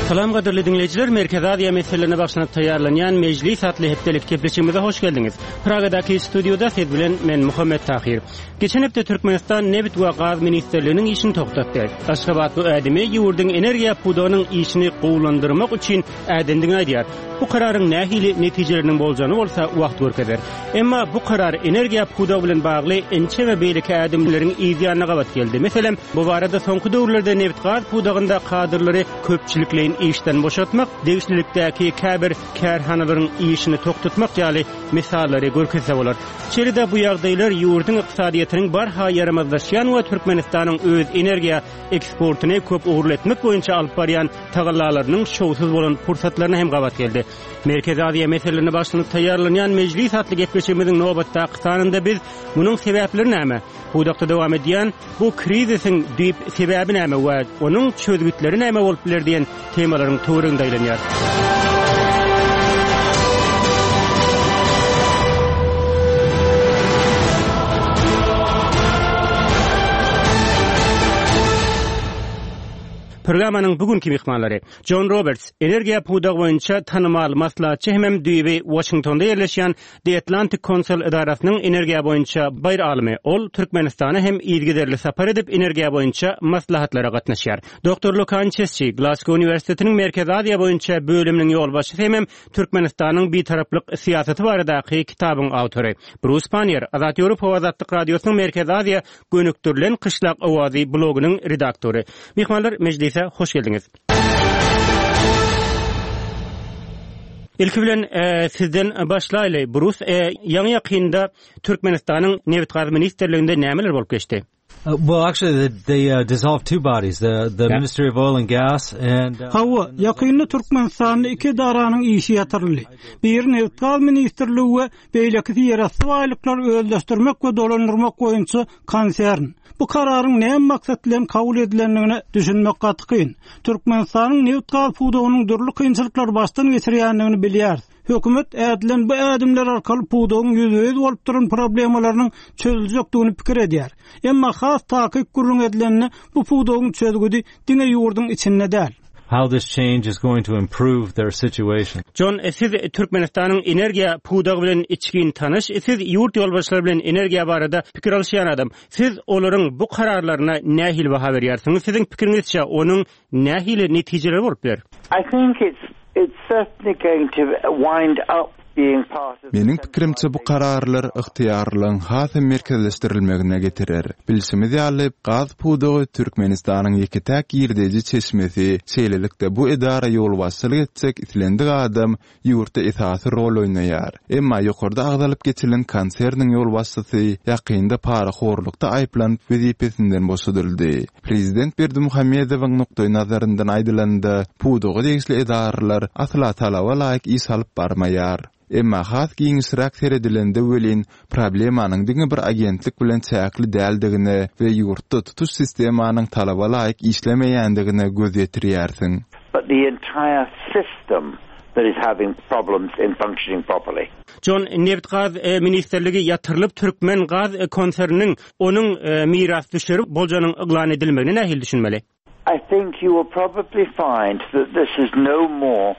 Salam qadirli dinleyiciler, Merkez Aziya meselelerine başlanıp tayarlanan meclis atlı heptelik teplişimize hoş geldiniz. Praga'daki stüdyoda siz bilen men Muhammed Tahir. Geçen hafta Türkmenistan Neft we Gaz Ministerliğinin işini toxtatdy. Aşgabat bu adamy ýurdun energiýa pudogynyň işini gowlandyrmak üçin ädendigini aýdýar. Bu kararın nähili netijelerinin boljany bolsa wagt görkezler. Emma bu karar energiýa pudogy bilen bagly ençe we beýleki adamlaryň ýzyanyna gabat geldi. Meselem, bu barada soňky döwürlerde neft gaz pudogynda kadrlary köpçülikleýin işden boşatmak, degişlilikdäki käbir kärhanalaryň işini toxtatmak ýaly misallary görkezse bolar. Çeride bu ýagdaýlar ýurdun ykdysadyýatynyň barha yaramazlaşýan we Türkmenistanyň öz energiýa eksportyny köp uğurlatmak boýunça alyp barýan tagallalarynyň şowsuz bolan pursatlaryna hem gabat geldi. Merkez Aziya meselelerini başlanıp tayarlanan meclis atlı gepleşimizin nobatda kısanında biz bunun sebepleri näme? Bu dakta devam edýän bu krizisin diýip sebebi näme we onun çözgütleri näme bolup biler diýen temalaryň töwerinde aýlanýar. Programanyň bugünkü mehmanlary John Roberts, energiýa pudogy boýunça tanymal maslahatçy hem düýbi Washingtonda ýerleşýän The Atlantic Council idarasynyň energiýa boýunça baýr alimy. Ol Türkmenistana hem ýygyderli sapar edip energiýa boýunça maslahatlara gatnaşýar. Dr. Lukan Çesçi, Glasgow Üniversitetiniň Merkez Aziya boýunça bölüminiň ýolbaşçysy hem Türkmenistanyň bitaraplyk siýasaty baradaky kitabyň awtory. Bruce Panier, Azat Ýewropa we Azatlyk radiosynyň Merkez Aziya gönükdirilen Kışlak Owazy blogynyň redaktory. Mehmanlar, meclis hoş geldiniz. İlk bilen sizden başlaýly. Bruce, ýaňy ýakynda Türkmenistanyň Neft gaz ministerliginde nämeler bolup geçdi? Well, actually, they dissolved two bodies, the Ministry of Oil and Gas and... Hawa, ýakynda Türkmenistanyň iki daranyň işi ýatyrly. Bir Neft gaz ministerligi we beýleki ýerasty baýlyklar özleşdirmek we dolandyrmak boýunça konsern. Bu kararın näme maksat bilen kabul edilenligine düşünmek gatykyn. Türkmenistanyň neft gaz pudogynyň dürli kynçylyklar başdan geçirýändigini bilýär. Hökümet ädilen bu adamlar arkaly pudogyň ýüzüňiz bolup duran problemalarynyň çözüljekdigini pikir edýär. Emma has takyp gurrun edilenini bu pudogyň çözgüdi diňe ýurdun içinde däl. How this change is going to improve their situation. John, siz Türkmenistanyň energiýa pudogy bilen içgin tanış, siz ýurt ýolbaşçylary bilen energiýa barada pikir alýan adam. Siz olaryň bu kararlaryna nähili baha berýärsiňiz? Siziň pikiriňizçe onuň nähili netijeleri bolup biler? I think it's certainly going to wind up being part of... Mening pikirimçe bu kararlar ıhtiýarlyň hasy merkezleşdirilmegine getirer. Bilsimiz ýaly gaz pudogy Türkmenistanyň ýeketäk ýerdeji çeşmesi, şeýlelikde bu edara ýolbaşçylyk etsek islendik adam ýurtda esasy rol oýnaýar. Emma ýokarda agdalyp geçilen konserniň ýolbaşçysy ýakynda para horlukda aýplanyp wezipesinden boşadyldy. Prezident Berdimuhammedowyň nukdaý nazaryndan aýdylanda pudogy degişli edaralar asla talaba laýyk iş alyp barmaýar. Emma has giňişräk seredilende welin problemanyň diňe bir agentlik bilen çäkli däldigine we ýurtda tutuş sistemanyň talaba laýyk işlemeýändigine göz ýetirýärsiň. But the entire system that is having problems in functioning properly. John, Neft gaz ministerligi ýatyrlyp Türkmen gaz konserniniň onuň miras düşleri boljanyň yglan edilmegine nähili düşünmeli? I think you will probably find that this is no more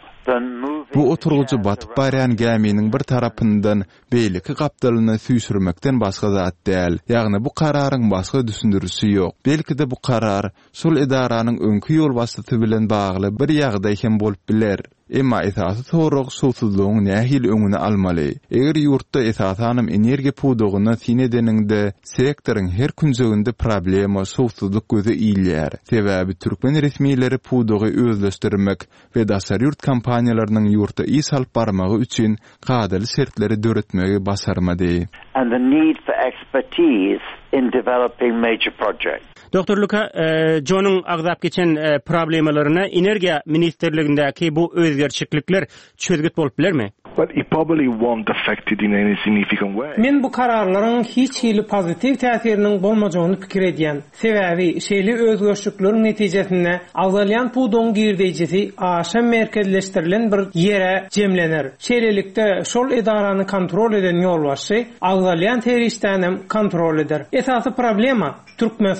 bu oturgucu batyp barýan geminiň bir tarapyndan beýleki gapdalyny süýsürmekden başga zat däl. Ýagny bu kararyň başga düşündirisi ýok. Belki de bu karar şol edaranyň öňkü ýolbaşçysy bilen bagly bir ýagdaý hem bolup biler. Emma esasy sorag şowsuzlygyň nähil öňüne almaly. Eger ýurtda esasanam energiýa pudogyny sinedeninde sektoryň her künjeginde problema şowsuzlyk göze iýilýär. Sebäbi türkmen resmiýetleri pudogy özleşdirmek we daşary ýurt kompaniýalarynyň ýurtda iş alyp barmagy üçin gadaly şertleri döretmegi basarmady. And the need for expertise in developing major projects. Dr. Luka, John'un agzap geçen problemalaryna energiýa ministerligindäki bu özgerçiklikler çözgüt bolup bilermi? But it probably won't affect it in any significant way. Men bu kararlaryň hiç hili pozitiv täsiriniň bolmajagyny pikir edýän. Sebäbi şeýle özgörçükleriň netijesinde awzalyan pudoň girdejisi aşa merkezleşdirilen bir ýere jemlenir. Şeýlelikde şol edarany kontrol eden ýolbaşçy awzalyan terişden kontrol eder. Esasy problema Türkmenistan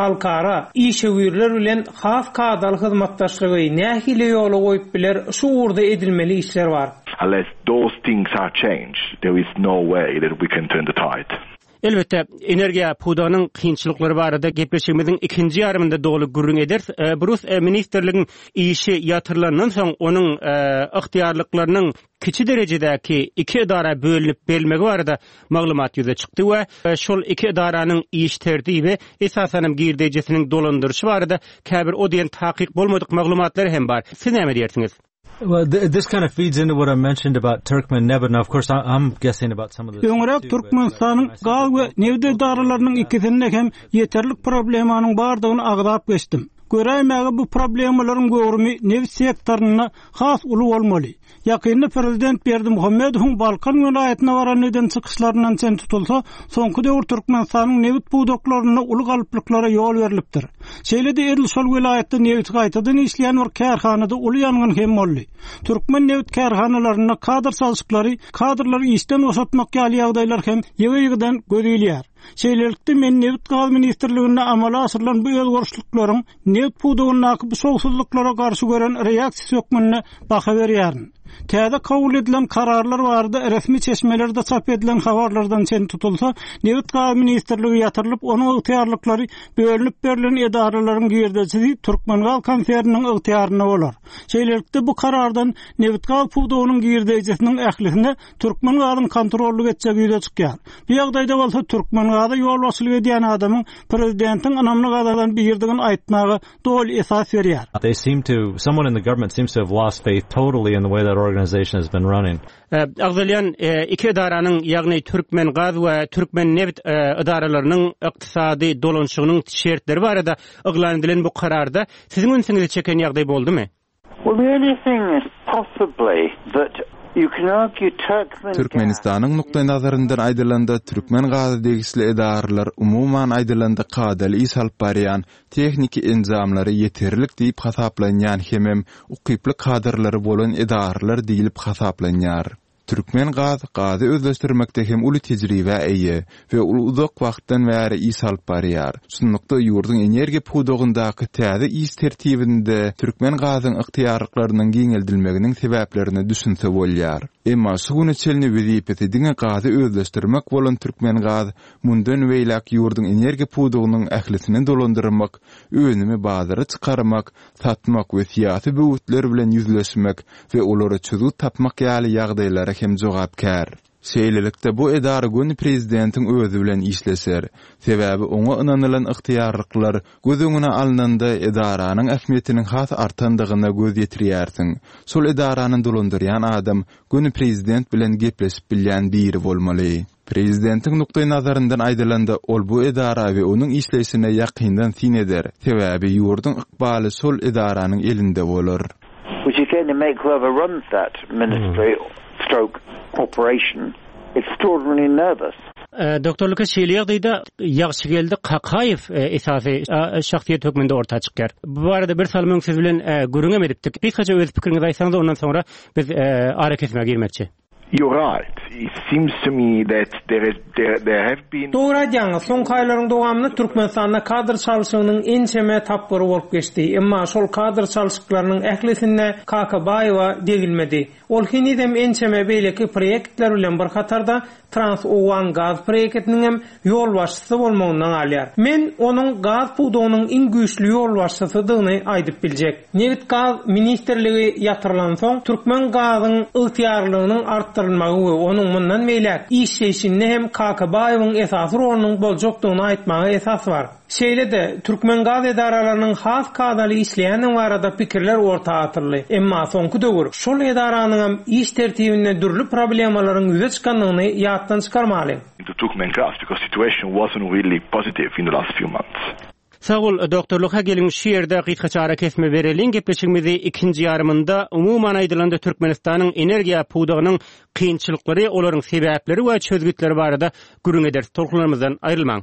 alkara işewirler bilen has kadal hyzmatdaşlygy nähili ýola goýup biler şu urda edilmeli işler bar. Unless those things are changed, there is no way that we can turn the tide. Elbette energiýa pudagynyň kynçylyklary barada gepleşigimiziň ikinji ýarymynda dogly gürrüň eder. Burus ministrligiň işi ýatyrlandan soň onuň ykdyarlyklarynyň kiçi derejedäki iki idara bölünip belmegi barada maglumat ýüze çykdy we şol iki idaranyň iş tertibi esasen girdejesiniň dolandyrışı barada käbir o diýen takyk bolmadyk maglumatlar hem bar. Siz näme diýersiňiz? Well, this kind of feeds into what I mentioned about Turkmen-Neft. Now, of course, I'm guessing about some of the... Öňrek Türkmenistanyň gaz we neft idaralarynyň ikisinde hem yeterlik problemanyň bardygyny agdap geçdim. Göräýmäge bu problemalaryň görümi neft sektoruna has uly bolmaly. Ýakynda prezident Berdimuhammedowyň Balkan welaýatyna baran neden çykyşlaryndan sen tutulsa, soňky döwür Türkmenistanyň neft budaklaryna uly galyplyklara ýol berilipdir. Şeýle-de edil şol welaýatda neft gaýtadan işleýän bir kärhanada uly ýangyn hem boldy. Türkmen neft kärhanalaryna kadr salşyklary, kadrlary işden osatmak ýaly ýagdaýlar hem ýegiýigden gözelýär. Şeýlelikde men neft gaz ministrligine amala asyrylan bu özgörüşliklaryň neft pudagyna bu soňsuzluklara garşy gören reaksiýa hökmüne baha berýärin. Täze kabul edilen kararlar bardy, resmi çeşmelerde çap edilen habarlardan sen tutulsa, neft gaz ministrligi ýatyrylyp, onuň ygtyarlyklary bölünip berilen edaralaryň girdejisi Türkmengal konserniň ygtyarına bolar. Şeýlelikde bu karardan neft gaz pudagynyň girdejisiniň ählisine Türkmengalyň kontrolly etjegi ýüze çykýar. Bu ýagdaýda bolsa Türkmengaly ýol başlyk edýän adamyň prezidentiň anamly gadadan birdigini aýtmagy doly esas berýär. They seem to, someone in the government seems to have lost faith totally in the way that organization has been running. Agzalyan iki idaranyň, ýagny Türkmen gaz we Türkmen neft idaralarynyň ykdysady dolanşygynyň şertleri barada yglan edilen bu kararda siziň öňüňizde çeken ýagdaý boldymy? Well, the only thing is possibly that you can argue Türkmenistanyň nukta nazaryndan aýdylanda Türkmen gazy degisli edaralar umuman aýdylanda kadal iş alyp barýan tekniki enzamlary yeterlik diýip hasaplanýan hemem ukyply kadrlary bolan edaralar diýilip hasaplanýar. Türkmen gazy özleşdirmekde hem uly tejribe eýe we uzak wagtdan bäri iş alyp barýar. Şunlukda ýurdun energiýa pudagyndaky täze iş tertibinde Türkmen gazynyň yktyarlyklarynyň giňeldilmeginiň sebäplerini düşünse bolýar. Emma şuny çelni wezipeti diňe gazy özleşdirmek bolan Türkmen gazy mundan weýlak ýurdun energiýa pudagynyň ählisini dolandyrmak, önümi bazara çykarmak, satmak we syýasy böwütler bilen ýüzleşmek we olary çözüm tapmak ýaly ýagdaýlara hem jogapkär. Şeýlelikde bu edara gün prezidentiň özü bilen işleser. Sebäbi oňa ynanylan yktyarlyklar gözüňe alnanda edaranyň ähmiýetiniň has artandygyna göz ýetirýärsiň. Şol edaranyň dolandyrýan adam gün prezident bilen gepleşip bilýän biri bolmaly. Prezidentiň nukta nazaryndan aýdylanda ol bu edara we onuň işleýişine ýakyndan sin eder. Sebäbi ýurdun ykbaly şol edaranyň elinde bolar. Which is going to make whoever runs that ministry stroke operation extraordinarily nervous. Doktorluk şeýleýärdi-de ýagşy geldi Qaqaýew esasy şahsiýet hökmünde orta çykýar. Bu barada bir salmyň siz bilen görüňem edipdik. Kısaca öz pikiriňizi aýsaňyz ondan soňra biz araketme girmekçi. You're right. It seems to me that there have been... Doğru diýäňiz, soňky aýlaryň dowamyny Türkmenistanda kadr çalşygynyň ençeme tapgyry bolup geçdi. Emma şol kadr çalşyklarynyň ählisine Kakabaýewa degilmedi. Ol hinidem ençeme beýleki proýektler bilen bir hatarda Trans-Owan gaz proýektiniň hem ýol başçysy bolmagyndan alýar. Men onuň gaz pudagynyň iň güýçli ýol başçysydygyny aýdyp biljek. Neft gaz ministrligi ýatyrylan soň Türkmen gazynyň ygtyarlygynyň artdyrylmagy we onuň mundan meýlek işleýişinde hem Kakabaýewyň esasy rolunyň boljakdygyny aýtmagy esas bar. Şeýle-de Türkmen gaz edaralarynyň has kadaly işleýäniň barada pikirler orta atyrly. Emma soňky döwür şol edaranyň hem iş tertibinde dürli problemalaryň ýüze çykanlygyny ýatdan çykarmaly. The Turkmen gas because situation wasn't really positive in the last few months. Sağ ol doktorluğa gelin şu ýerde gıçgaça ara kesme berelin gepleşigimizi ikinji ýarymynda umuman aýdylanda Türkmenistanyň energiýa pudagynyň kynçylyklary, olaryň sebäpleri we çözgütleri barada gürüň eder. Tolkunlarymyzdan aýrylmaň.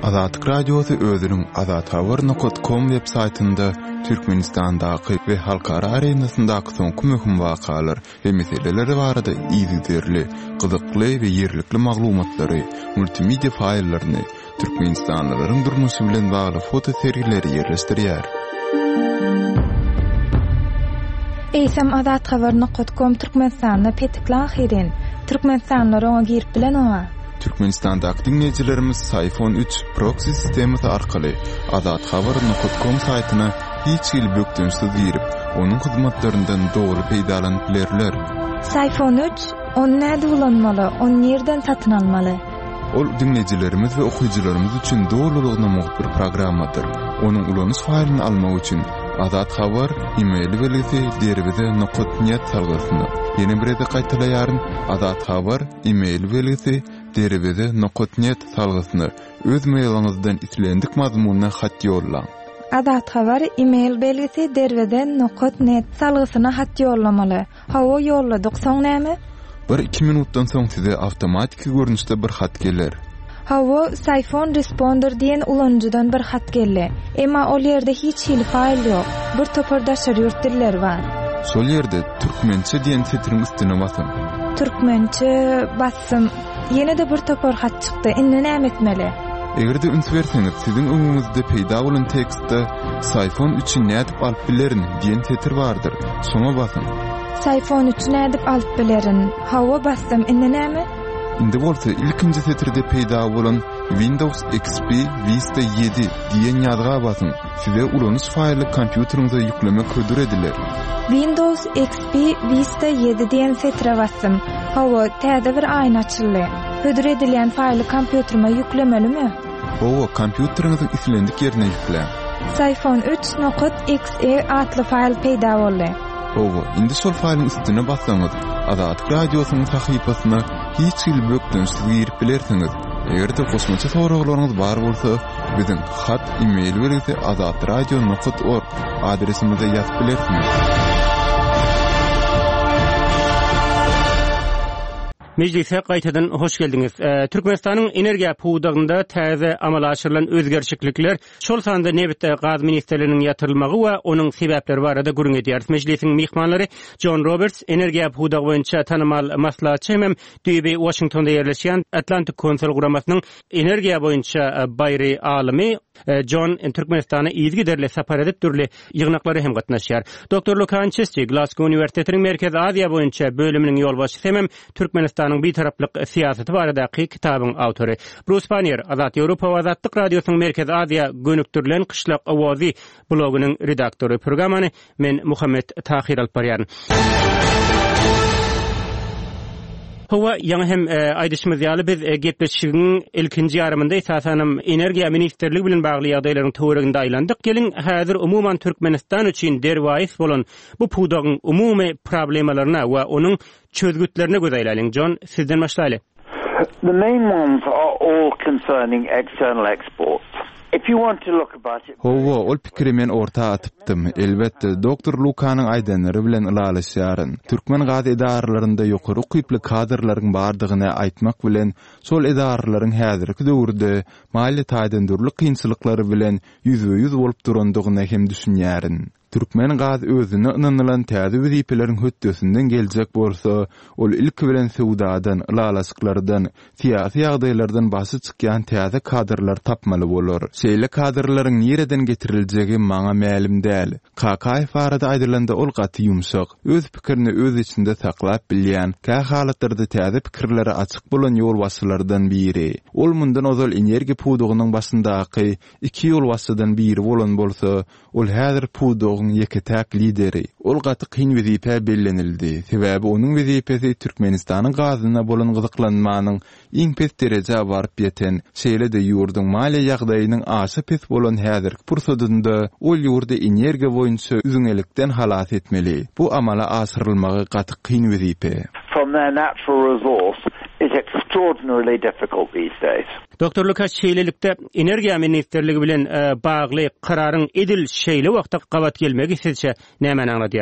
Azatlyk radiosu özünün azathabar.com websaytynda Türkmenistandaky we halkara arenasyndaky soňky möhüm wakalar we meseleler barada ýygyderli, gyzykly we ýerlikli maglumatlary, multimedia faýllaryny, türkmenistanlylaryň durmuşy bilen bagly foto serileri ýerleşdirýär. Eýsem azathabar.com Türkmenistanyna petikli ahirin. Türkmenistanlylar oňa girip bilen oňa. Türkmenistandaky dinleýijilerimiz iPhone 3 proxy sistemi arkaly azathabar.com saýtyna hiç ýyl bökdünsiz girip, onuň hyzmatlaryndan dogry peýdalanyp bilerler. iPhone 3 onu näde ulanmaly, onu nerden satyn almaly? Ol dinleýijilerimiz we okuwçylarymyz üçin dogrulygyna muhit bir programmadyr. Onuň ulanyş faýlyny almak üçin Azat Habar e-mail belgisi deribide.net salgysyny. Ýene bir ede gaýtalaýaryn Azat Habar e-mail belgisi deribide.net salgysyny öz mailyňyzdan islendik mazmununa hat ýollaň. Azat Habar e-mail belgisi deribide.net salgysyna hat ýollamaly. Hawa ýolladyk soň näme? 1-2 minutdan soň size awtomatik görnüşde bir hat geler. Hawa iPhone Responder diýen ulanjydan bir hat geldi. Emma ol ýerde hiç hil faýl ýok. Bir topardaşar ýurtdiller bar. Şol ýerde türkmençe diýen setriň üstüne basam. Türkmençe bassam, ýene-de bir topar hat çykdy. Indi näme etmeli? Egerde üns berseňiz, siziň öňüňizde peýda bolan tekstde iPhone 3-i nädip alyp bilerin diýen setr bardyr. Şoňa basın. iPhone 3-i nädip alyp bilerin. Hawa bassam, indi näme? Indi bolsa ilkinji setirde peýda bolan Windows XP Vista 7 diýen ýazga basyn. Size ulanyş faýly kompýuteriňize ýüklemek hödür ediler. Windows XP Vista 7 diýen setre bassam. Hawa täze bir aýna açyldy. Hödür edilen faýly kompýuterime ýüklemelimi? Hawa kompýuteriňiziň islendik ýerine ýüklen. iPhone 3.exe atly faýl peýda boldy. Hawa indi şol faýlyň üstüne bassaňyz, Azatlyk radiosynyň sahypasyna hiç ýyl bökdünsiz girip bilersiňiz. Egerde kosmaça soraglaryňyz bar bolsa, biziň hat e-mail belgisi azatradio.org adresimize ýazyp bilersiňiz. Meclise gaýtadan hoş geldiňiz. Türkmenistanyň energiýa puwdagynda täze amala aşyrylan özgerçiklikler şol sanda nebitde gaz ministrliginiň ýatyrylmagy we onuň sebäpleri barada gürüň edýär. Meclisiň mehmanlary John Roberts, energiýa puwdagy boýunça tanymal maslahatçy hem DB Washingtonda ýerleşýän Atlantic Council guramasynyň energiýa boýunça baýry alimy John Türkmenistana ýygyderle sapar edip türli ýygnaklary hem gatnaşýar. Dr. Lukan Chesty, Glasgow Üniversitetiniň Merkez Aziýa boýunça bölüminiň ýolbaşçysy hem Türkmenistanyň bitaraplyk siýasaty baradaky kitabyň awtory. Bruce Panier, Azat Ýewropa we Azatlyk radiosynyň Merkez Aziýa gönüktirilen Kışlak Awazy blogynyň redaktory. Programany men Muhammed Tahir alparýan. Hawa ýa hem aýdyşmyz ýaly biz gepleşigiň ilkinji ýarymynda esasanam energiýa ministrligi bilen bagly ýagdaýlaryň töwereginde aýlandyk. Gelin häzir umuman Türkmenistan üçin derwäis bolan bu puwdagyň umumy problemalaryna we onuň çözgütlerine göz aýlaýlyň. John, sizden başlaýly. The main ones are all concerning external exports. If you want to look about it... Hawa ol pikirimen orta atypdym. Elbetde Dr. Lukanyň aýdanlary bilen ulalaşýaryn. Türkmen gaz edarlarynda ýokary ukyply kadrlaryň bardygyny aýtmak bilen sol edarlaryň häzirki döwürde mali taýdandyrly kynçylyklary bilen ýüzbe-ýüz bolup durandygyny hem düşünýärin. Türkmen gaz özüne ynanylan täze wezipeleriň hötdesinden geljek bolsa, ol ilk bilen sewdadan, ulalaşyklardan, siýasy ýagdaýlardan basy çykýan täze kadrlar tapmaly bolar. Şeýle kadrlaryň nereden getiriljegi maňa mälim däl. Kakaýew barada aýdylanda ol gaty ýumşak, öz pikirini öz içinde saklap bilýän, kä halatlarda täze pikirlere açyk bolan ýol waslardan biri. Ol mundan ozal energiýa puwdugynyň başyndaky iki ýol wasydan biri bolan bolsa, ol häzir puwdugyň ýeketäk lideri. Ol gaty kyn wezipe bellenildi. Sebäbi onuň wezipesi Türkmenistanyň gazyna bolan gyzyklanmanyň iň pes derejä baryp ýeten, şeýle-de ýurduň mali ýagdaýynyň aşy pes bolan häzirki pursatynda ol ýurda energiýa boýunça üzüňelikden halat etmeli. Bu amala aşyrylmagy gaty kyn wezipe. From their natural resource is extraordinarily difficult these days. Dr. Lukas şeýlelikde energiýa ministrligi bilen bagly kararyň edil şeýle wagtda gabat gelmegi sizçe näme aňladýar?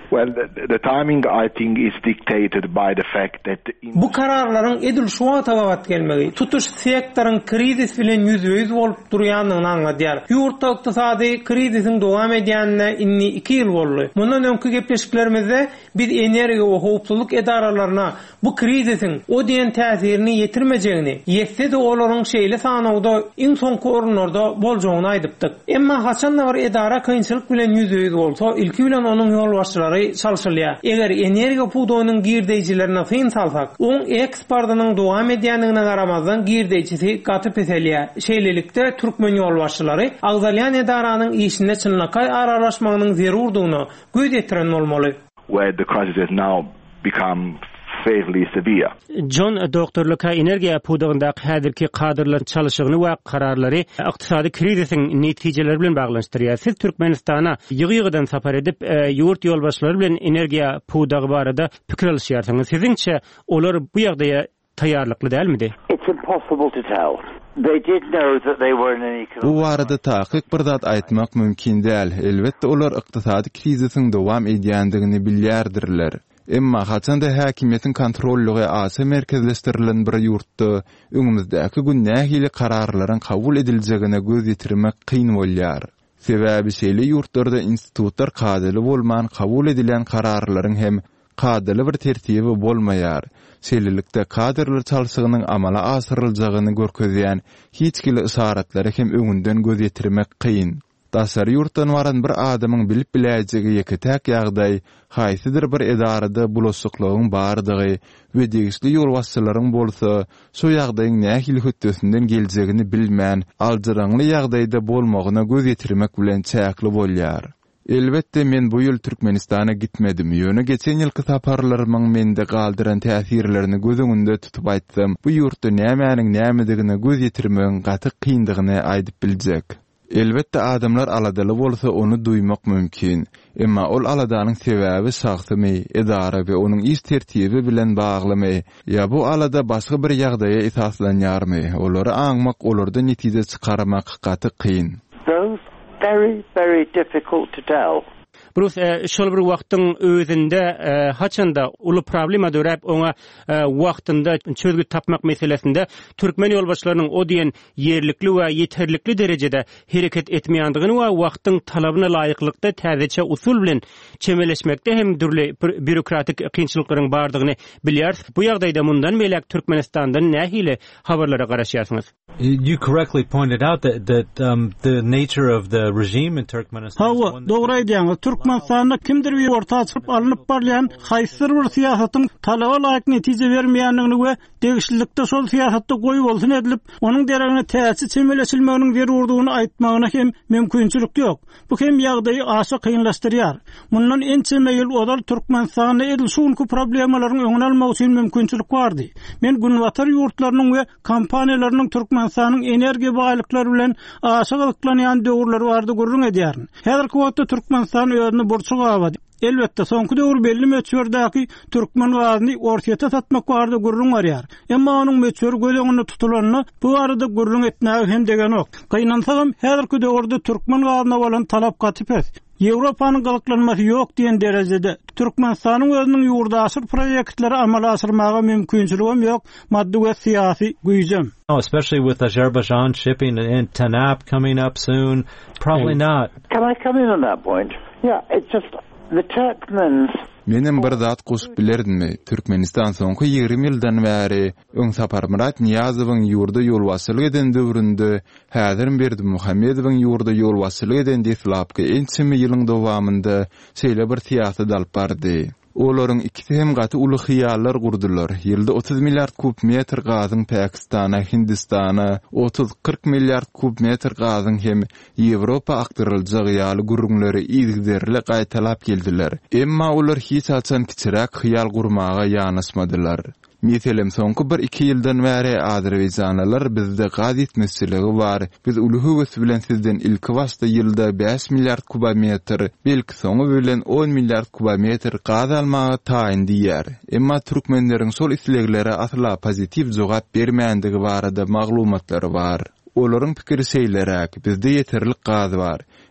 Well, the timing, I think, is dictated by the fact that... Bu kararlaryň edil şu wagta gelmegi, tutuş sektorun krizis bilen yüz bolup durýanyny anladýar. Ýurtda ykdysady krizisiň dowam edýänine inni 2 ýyl boldy. Mundan öňkü gepleşiklerimizde biz energiýa we howpsuzlyk edaralaryna bu krizisiň o diýen täsirini ýetirmejegini, ýetse-de olaryň şeýle sanawda iň soňky orunlarda boljagyny aýdypdyk. Emma haçan bir edara kynçylyk bilen yüz bolsa, ilki bilen onuň ýolbaşçylary çalışylýar. Eger energiýa pudowynyň girdejçilerine syn salsak, oň eksportynyň dowam edýändigine garamazdan girdejçisi gatyp eselýär. Şeýlelikde türkmen ýolbaşçylary agzalyan edaranyň işinde çynlakay aralaşmagynyň zerurdygyny göz ýetiren bolmaly. Where the crisis has now become fairly severe. John doktorluka energiýa pudagynda häzirki kadrlaryň çalışygyny we kararlary ykdysady krizisiň netijeleri bilen baglanşdyrýar. Siz Türkmenistana ýygy-ýygydan sapar edip ýurt ýolbaşçylary bilen energiýa pudagy barada pikir alýarsyňyz. Siziňçe olar bu ýagdaýa taýýarlykly dälmidi? It's impossible to tell. They did know that they were in an economic... Bu barada taýyk bir zat aýtmak mümkin däl. Elbetde olar ykdysady krizisiň dowam edýändigini bilýärdirler. Emma haçanda häkimiýetiň kontrollugy asy merkezleşdirilen bir ýurtda öňümüzdäki günnähili kararlaryň kabul ediljegine göz ýetirmek kyn bolýar. Sebäbi şeýle ýurtlarda institutlar kadyly bolman kabul edilen kararlaryň hem kadyly bir tertibi bolmaýar. Şeýlelikde kadrlar çalşygynyň amala asyryljagyny görkezýän hiç kile isaраtlary hem öňünden göz ýetirmek kyn. Dasar ýurtdan waran bir adamyň bilip biläjegi ýeketäk ýagdaý haýsydyr bir edarada bulaşyklygyň bardygy we degisli ýolbaşçylaryň bolsa, şu ýagdaýyň nähili hötdesinden geljegini bilmän, aldyraňly ýagdaýda bolmagyna göz ýetirmek bilen çäkli bolýar. Elbetde men bu ýyl Türkmenistana gitmedim. Ýöne geçen ýylky saparlarymyň mende galdyran täsirlerini göz öňünde tutup aýtsam, bu ýurtda nämäniň nämedigine göz ýetirmegiň gaty kyndygyny aýdyp biljek. Elbetde adamlar aladaly bolsa onu duymak mümkin. Emma ol aladanyň sebäbi şahsymy, edara we onuň iş tertibi bilen baglamy. Ya bu alada başga bir ýagdaýa esaslanýarmy? Olary aňmak, olarda netije çykarmak gaty kyn. Those very, very difficult to tell. Bruce, şol bir wagtyň özünde haçanda uly problema dörep oňa wagtynda çözgü tapmak meselesinde türkmen ýolbaşçylarynyň o diýen ýerlikli we ýeterlikli derejede hereket etmeýändigini we wagtyň talabyna laýyklykda täzeçe usul bilen çemeleşmekde hem dürli bürokratik kynçylyklaryň bardygyny bilýär. Bu ýagdaýda mundan belek Türkmenistandan nähili habarlara garaşýarsyňyz? You correctly pointed out that the nature of the regime in Turkmenistan. Hawa, dogry aýdýaňyz. Türkmenistanda kimdir bir orta açyp alınıp barlayan haýsyr bir siýasatyň talaba laýyk netije bermeýändigini we degişlikde şol siýasatda goý bolsun edilip, onuň deregine täsir çemeleşilmeginiň zerurdygyny aýtmagyna hem mümkinçilik ýok. Bu hem ýagdaýy aşy kynlaşdyrýar. Mundan ençeme ýyl odal Türkmenistanda edil şunky problemalaryň öňüne almak üçin mümkinçilik bardy. Men günwatar ýurtlarynyň we kompaniýalarynyň Türkmenistanyň energiýa baýlyklary bilen aşy gyklanýan döwürleri bardy gurrun edýärin. Häzirki wagtda Türkmenistan özüni burçuk awady. Elbetde soňky döwür belli meçhurdäki türkmen gazyny ortaýa satmak bardy gurrun barýar. Emma onuň meçhur göleňini tutulanyny bu arada gurrun etmäge hem degen ok. Gynansaňam häzirki döwürde türkmen gazyna bolan talap gatypes. Ýewropanyň galaklanmasy ýok diýen derejede Türkmenistanyň özüniň ýurdaşyr proýektleri amala asyrmaga mümkinçiligim ýok, maddi we syýasy güýjem. Especially with Azerbaijan shipping and TANAP coming up soon, probably not. Can I come in on that point? Yeah, it's just the Turkmens. Menem bir zat goşup bilerdinmi? Türkmenistan soňky 20 ýyldan bäri öň sapar Murat Niýazowyň ýurda ýolbaşçylyk eden döwründe häzir Berdimuhammedowyň ýurda ýolbaşçylyk eden deslapky ençemi ýylyň dowamında şeýle bir siýasat alyp bardy. Olaryň ikisi hem gaty uly hyýallar gurdular. Ýylda 30 milliard kub metr gazyň Pakistana, Hindistana, 30-40 milliard kub metr gazyň hem Ýewropa aktyryljak ýaly gurrunlary izgiderle gaýtalap geldiler. Emma olar hiç açan kiçirak hyýal gurmaga ýanaşmadylar. Meselem soňky 1-2 ýyldan bäri Azerbaýjanlylar bizde gaz etmeçiligi bar. Biz uly höwes bilen sizden ilki başda ýylda 5 milliard kubometr, belki soňy bilen 10 milliard kubometr gaz almagy taýin diýär. Emma türkmenleriň şol isleglere asla pozitiv jogap bermeýändigi barada maglumatlary bar. Olaryň pikiri şeýleräk, bizde ýeterlik gaz bar.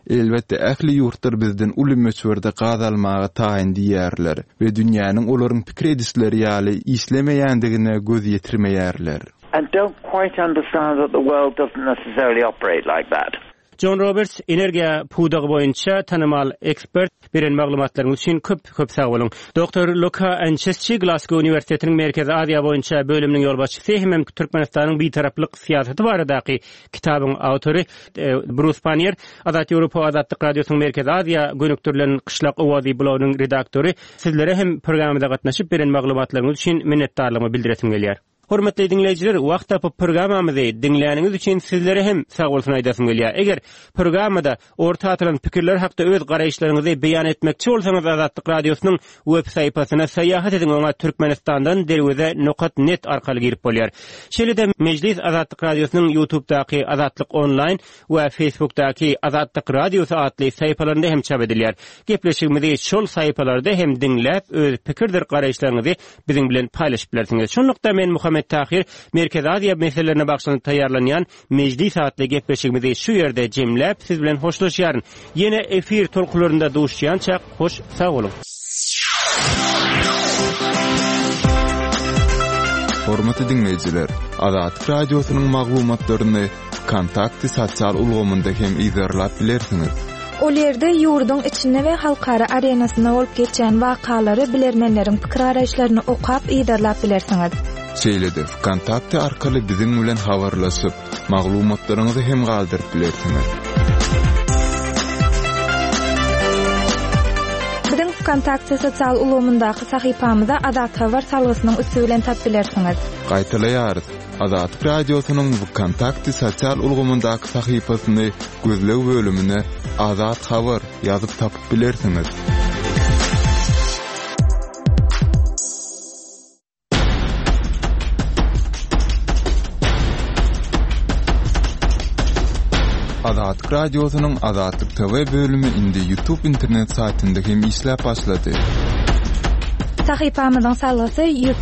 elbetde ähli ýurtlar bizden uly meçwerde gazalmagy taýin diýerler we dünýäniň olaryň pikir edisleri ýaly işlemeýändigine göz ýetirmeýärler. And don't quite understand that the world doesn't necessarily operate like that. John Roberts energiýa pudagy boýunça tanymal ekspert beren maglumatlaryňyz üçin köp sag bolun. Dr. Luka Ancheschi Glasgow Üniversitetiniň Merkezi Aziýa boýunça bölüminiň ýolbaşçysy hem Türkmenistanyň bitaraplyk siýasaty baradaky kitabyň autory Bruce Panier, Azat Ýewropa Azatlyk Radiosynyň Merkezi Aziýa gönükdirlen Qışlak Owazy blogynyň redaktory. Sizlere hem programda gatnaşyp beren maglumatlaryňyz üçin minnetdarlygymy bildiresim gelýär. Hormatly dinleyijiler, wagt tapyp programamyzy dinleýäniňiz üçin sizlere hem sag bolsun aýdasym gelýär. Eger programmada orta atylan pikirler hakda öz garaýşlaryňyzy beýan etmekçi bolsaňyz Azatlyk Radiosynyň web saýpasyna saýahat ediň, oňa Türkmenistandan derweze.net arkaly girip bolýar. Şeýle-de Mejlis Azatlyk Radiosynyň YouTube'daky Azatlyk Online we Facebook'daky Azatlyk Radiosu atly saýpalarynda hem çap edilýär. Gepleşigimizi şol saýpalarda hem dinläp öz pikirler garaýşlaryňyzy biziň bilen paýlaşyp bilersiňiz. Şonlukda men Tahir, Merkezi Aziýa meselelerine bagşlanyp taýýarlanýan mejlis atly gepleşigimizi şu ýerde jemläp siz bilen hoşlaşýaryn. Ýene efir tolkularynda duşýança hoş sag bolun. Hormatly dinleyijiler, Azatlyk Radiosynyň maglumatlaryny kontakty sosial ulgamynda hem izlerläp bilersiňiz. Ol ýerde ýurduň içinde we halkara arenasyna bolup geçen wakalary bilermenleriň pikir garaýşlaryny okap izlerläp bilersiňiz. Şeýle-de kontakty arkaly biziň bilen habarlaşyp, maglumatlaryňyzy hem galdyryp bilersiňiz. Biziň kontakty sosial ulgamyndaky sahypamyzda Azat Habar salgysynyň üstü bilen tap bilersiňiz. Gaýtalaýarys. Azatlyk Radiosynyň bu kontakty sosial ulgamyndaky sahypasyny gözleg bölümine Azat Habar ýazyp tapyp bilersiňiz. Azatlyk Radiosynyň Azatlyk TV bölümi indi YouTube internet saytynda hem işläp başlady. Sahypamyzyň salgysy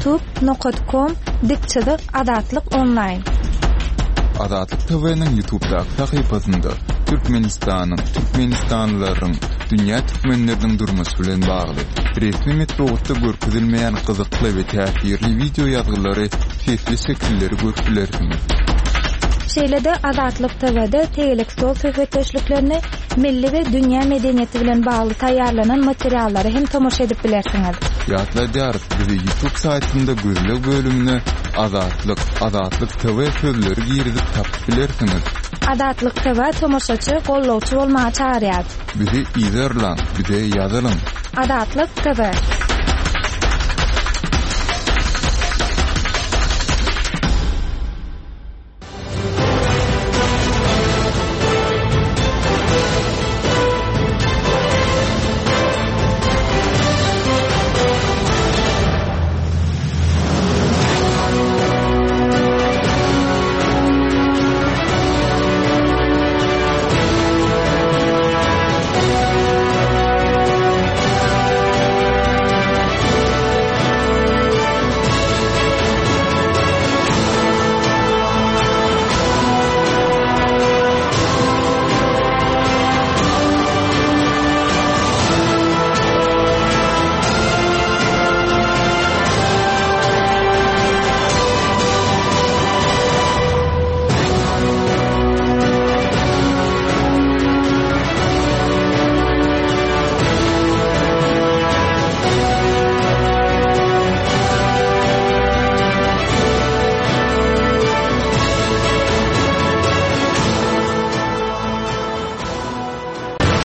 youtube.com/Azatlyk Online. Azatlyk TV'niň YouTube'daky sahypasynda Türkmenistanlylaryň, dünýä türkmenleriniň durmuşy bilen bagly resmi metodda görkezilmeýän gyzykly we täsirli video ýazgylary, sesli şekilleri görüpdilersiňiz. Şeýle-de Azatlyk TV'de tegelik sol söhbetleşliklerini milli we dünýä medeniýeti bilen bagly taýýarlanan materiallary hem tomoşa edip bilersiňiz. Ýatlaýarys, bizi YouTube saýtynda gözleg bölümine Azatlyk TV sözleri girizip tapyp bilersiňiz. Azatlyk TV tomoşaçy, gollawçy bolmagy çağırýar. Bizi izlerler, bize ýazylyň. Azatlyk TV